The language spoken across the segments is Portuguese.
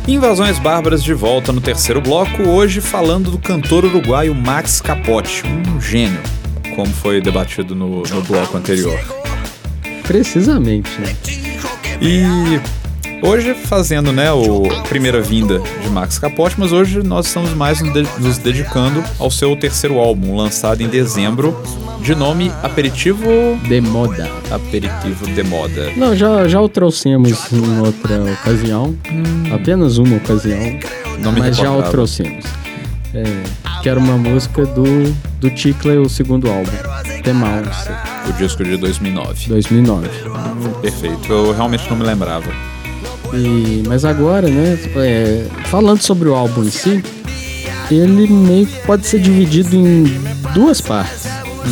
Invasões Bárbaras de volta no terceiro bloco, hoje falando do cantor uruguaio Max Capote, um gênio, como foi debatido no bloco anterior. Precisamente, né? E hoje fazendo, né, a primeira vinda de Max Capote, mas hoje nós estamos mais nos dedicando ao seu terceiro álbum, lançado em dezembro, de nome Aperitivo de Moda. Aperitivo de Moda. Não, já o trouxemos em outra ocasião, apenas uma ocasião, mas já o trouxemos. Que era uma música do Chicle, o segundo álbum, The Mouse. O disco de 2009. 2009. Perfeito, eu realmente não me lembrava. Mas agora, né, falando sobre o álbum em si, ele meio que pode ser dividido em duas partes.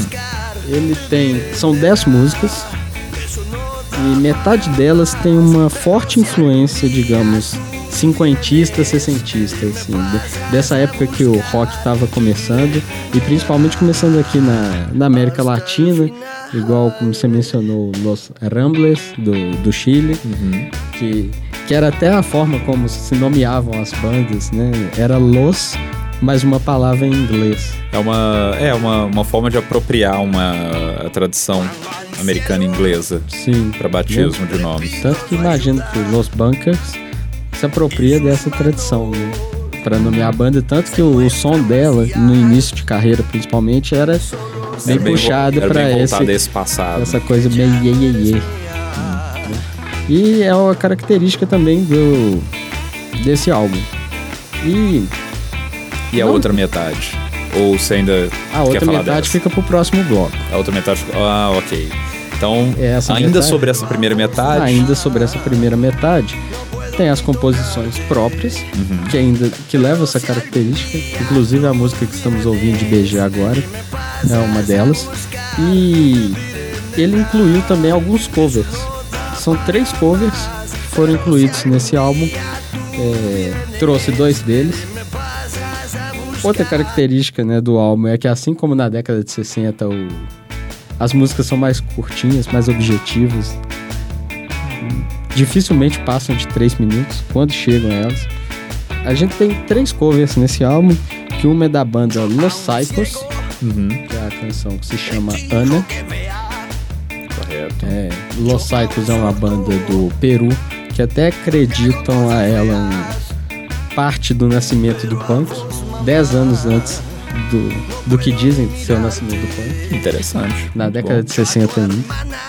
São 10 músicas e metade delas tem uma forte influência, digamos, cinquentista, sessentista, assim, dessa época que o rock estava começando, e principalmente começando aqui na América Latina, igual como você mencionou, Los Ramblers do Chile, que era até a forma como se nomeavam as bandas, né? Era Los, mais uma palavra em inglês. É uma forma de apropriar a tradição americana e inglesa para batismo de nomes. Tanto que imagino que Los Bunkers se apropria dessa tradição, né, para nomear a banda, tanto que o som dela, no início de carreira principalmente, era bem puxado para essa coisa meio iê. E é uma característica também desse álbum. E a outra metade? Ou você ainda a outra metade fica pro próximo bloco. A outra metade... ok. Então, sobre essa primeira metade... Ainda sobre essa primeira metade, tem as composições próprias, que levam essa característica. Inclusive a música que estamos ouvindo de BG agora é uma delas. E ele incluiu também alguns covers. São 3 covers que foram incluídos nesse álbum. Trouxe 2 deles. Outra característica, né, do álbum é que, assim como na década de 60, as músicas são mais curtinhas, mais objetivas. Dificilmente passam de 3 minutos quando chegam elas. A gente tem 3 covers nesse álbum, que uma é da banda Los Psychos, que é a canção que se chama Ana. Correto. Los Psychos é uma banda do Peru, que até acreditam a ela parte do nascimento do punk, 10 anos antes do que dizem ser o nascimento do punk. Interessante. Na década de 60 ainda.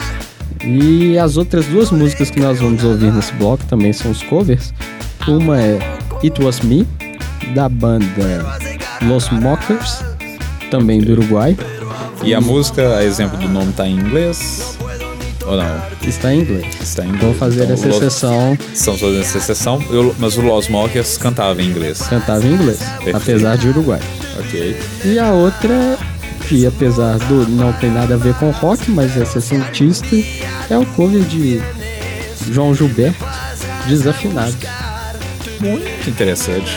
E as outras 2 músicas que nós vamos ouvir nesse bloco também são os covers. Uma é It Was Me, da banda Los Mockers, também do Uruguai. E a música, a exemplo do nome, tá em inglês? Ou não? Está em inglês. Vou fazer essa exceção. Estamos fazendo essa exceção, mas o Los Mockers cantava em inglês. Cantava em inglês, apesar de Uruguai. Ok. E a outra, que apesar não tem nada a ver com rock, mas é sessentista, é o cover de João Gilberto, Desafinado. Muito interessante.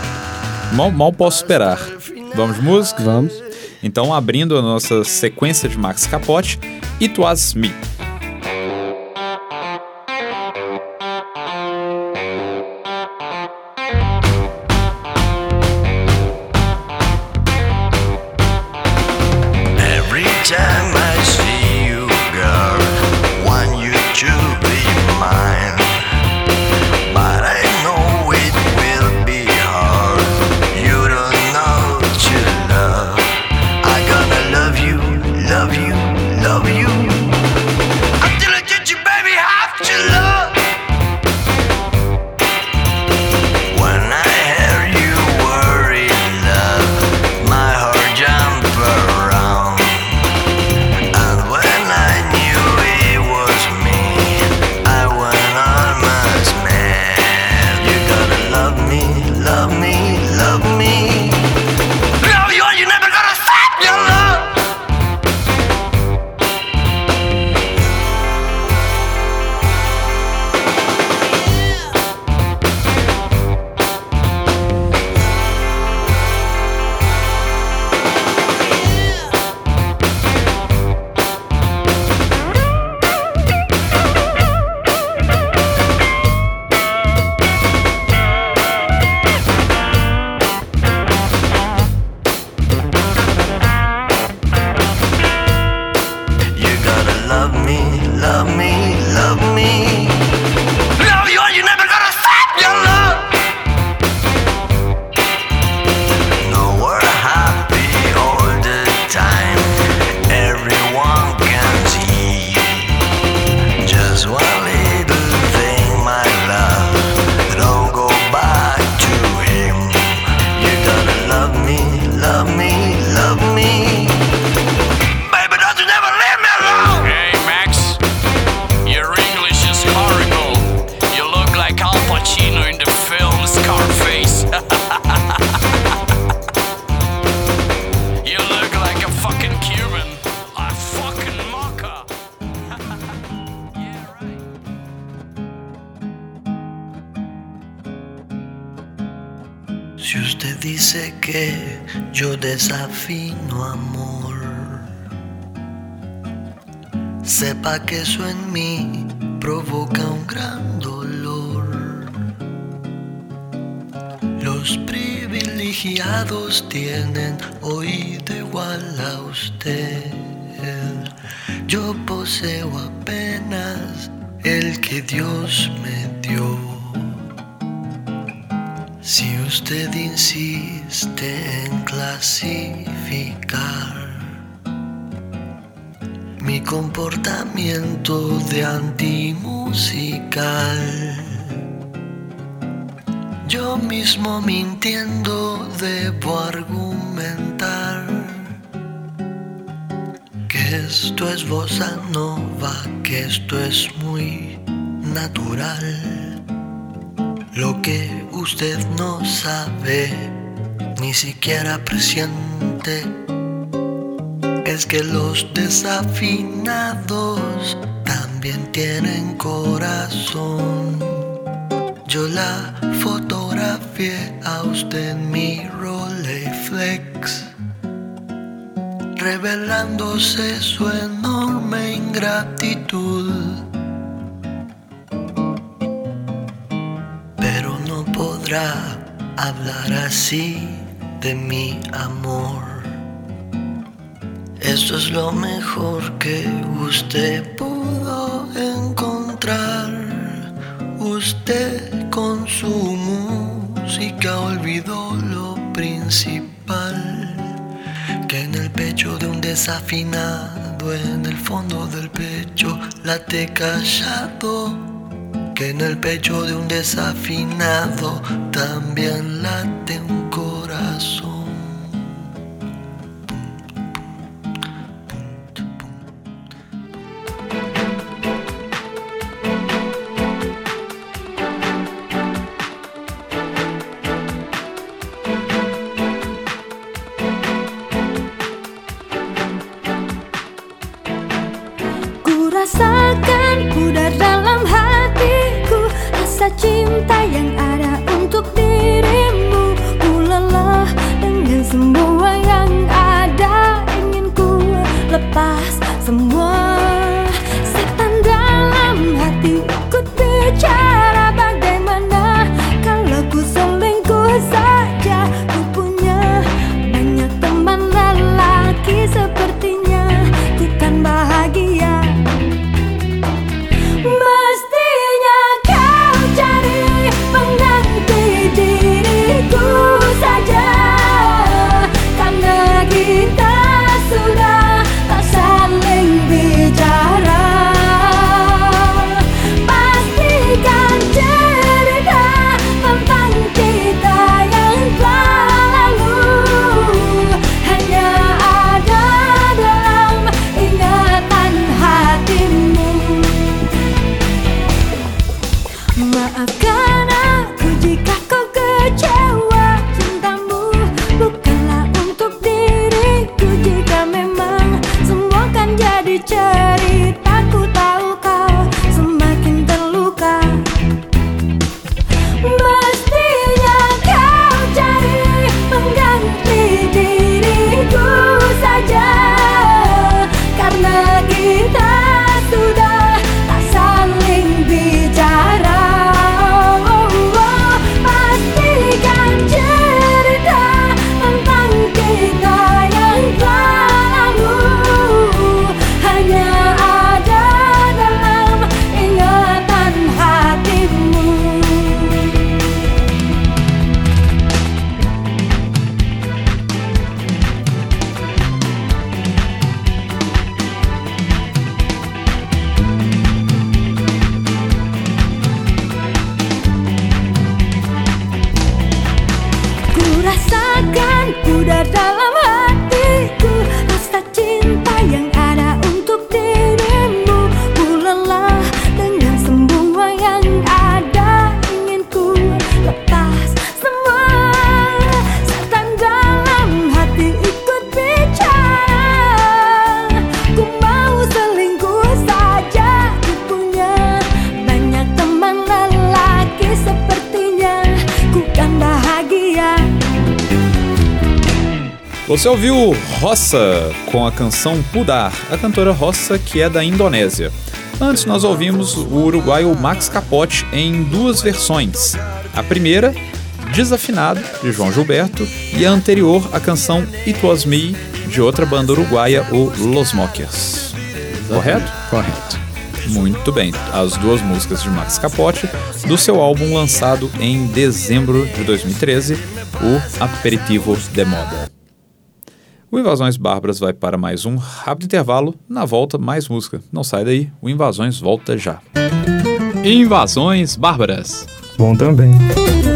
Mal posso esperar. Vamos de música? Vamos. Então, abrindo a nossa sequência de Max Capote, It Was Me. Love you. me, love me, love me. Love you and you're never gonna stop your love. No, we're happy all the time. Everyone can see. Just one little thing, my love. Don't go back to him. You gotta love me, love me, love me. Baby, don't you never leave me alone. Hey Max, your English is horrible. You look like Al Pacino in the film Scarface. You look like a fucking Cuban. A fucking mocker. Yeah, right. Si usted dice que yo desafino amor, sepa que eso en mí provoca un gran dolor. Los privilegiados tienen oído igual a usted. Yo poseo apenas el que Dios me dio. Si usted insiste en clasificar mi comportamiento de antimusical, yo mismo mintiendo debo argumentar que esto es bossa nova, que esto es muy natural. Lo que usted no sabe, ni siquiera presiente, es que los desafinados también tienen corazón. Yo la fotografié a usted en mi Rolleiflex, revelándose su enorme ingratitud. Pero no podrá hablar así de mi amor. Esto es lo mejor que usted pudo encontrar. Usted con su música olvidó lo principal, que en el pecho de un desafinado, en el fondo del pecho late callado, que en el pecho de un desafinado también late un corazón. Rasakan udah dalam hatiku rasa cinta yang ada untuk dirimu. Ku lelah dengan semua yang ada, ingin ku lepas semua. Setan dalam hati ikut bicara, bagaimana kalau ku selingkuh saja. Ku punya banyak teman lelaki, sepertinya ku kan bahagia. Mestinya kau cari Você ouviu Roça com a canção Pudar, a cantora Roça, que é da Indonésia. Antes nós ouvimos o uruguaio Max Capote em duas versões. A primeira, Desafinado, de João Gilberto, e a anterior, a canção It Was Me, de outra banda uruguaia, o Los Mockers. Correto? Correto. Muito bem, as duas músicas de Max Capote, do seu álbum lançado em dezembro de 2013, o Aperitivo de Moda. O Invasões Bárbaras vai para mais um rápido intervalo, na volta mais música. Não sai daí, o Invasões volta já. Invasões Bárbaras. Bom também.